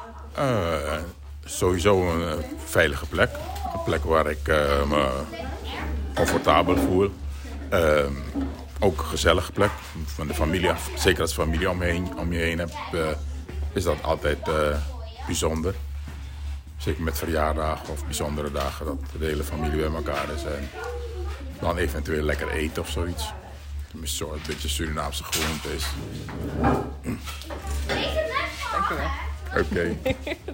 Sowieso een veilige plek. Een plek waar ik me comfortabel voel. Ook een gezellige plek. Van de familie, zeker als familie om je heen hebt, is dat altijd bijzonder. Zeker met verjaardagen of bijzondere dagen, dat de hele familie bij elkaar is. En dan eventueel lekker eten of zoiets. Tenminste, zo een beetje Surinaamse gewoonte is. Dank u wel. Oké.